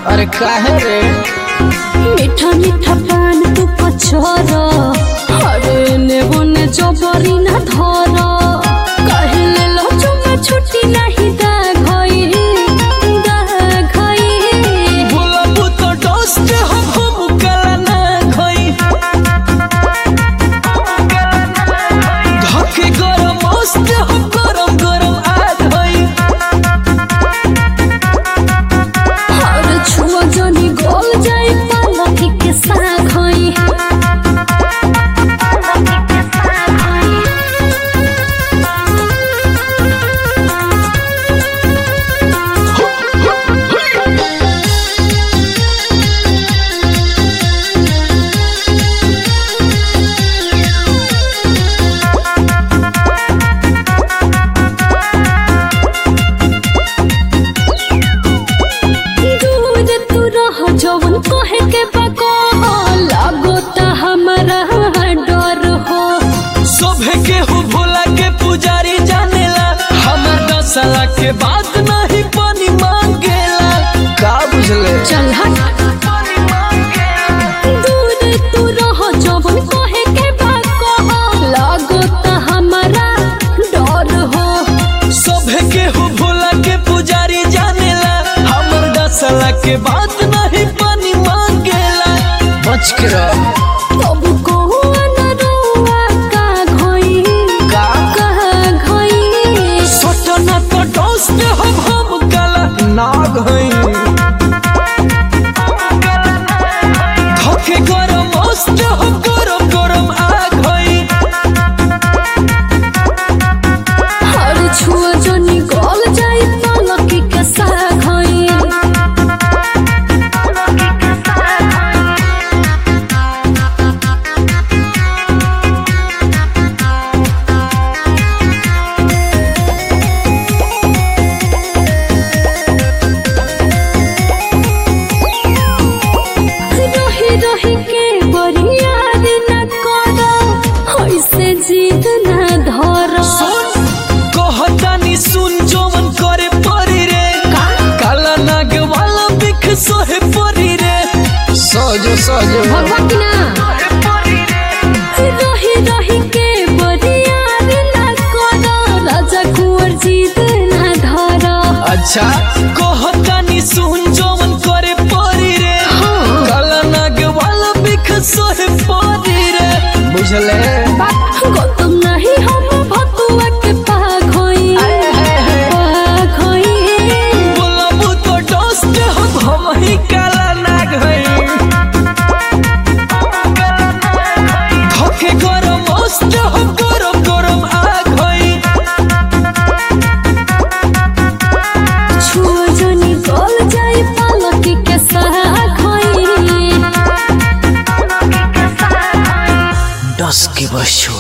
अरे काहे रे मीठा मीठा पान तू पछोरो अरे नेबो ने जबरी ना धरो कहले लो चुमा छुट्टी नहीं दा घई भूलबू तो डोस्ट हम कला ना खई धके गरम मस्त हम गरम गरम आ गई और छुआ जनी गोल जाई पालक के साग होई जवन कहे के बको लागो ता हमारा डर हो सोभे के हो भोला के पुजारी जानेला हमर 10 साल के बाद नहीं पानी मांगेला का बुझले चल हट दूर तू रह जवन कहे के बको लागो ता हमारा डर हो सोभे के हो भोला के पुजारी जानेला हमर 10 साल के बाद नहीं पानी मांगेला बच के रह तब को न रोआ का घोई का घोई सोटना तो डोस्ट हम गला नाग हई धके गरम मस्त हम गरम गरम आग हई हर छुआ जनी गोल जाई पालक के साग होई रही रही के बरियार न करो ऐसे जीत न धरो सुन कहतानी सुन जोवन करे परी रे काला नाग वाला बिख सोहे परी रे सजो सजो भगवती ना रही रही के बरियार न करो राजा कुंवर जीत न धरो अच्छा कहतानी सुन जोवन करे परी रे काला नाग वाला बिख सोहे परी रे बुझले गौतम नहीं हम भतुआ के पाग होई बोलबू तो डोस्ट हम ही काला नाग हई धके गरम मस्त हम गरम गरम आग हई छुआ जनी गोल जाई पालक के साग होई 10 के बस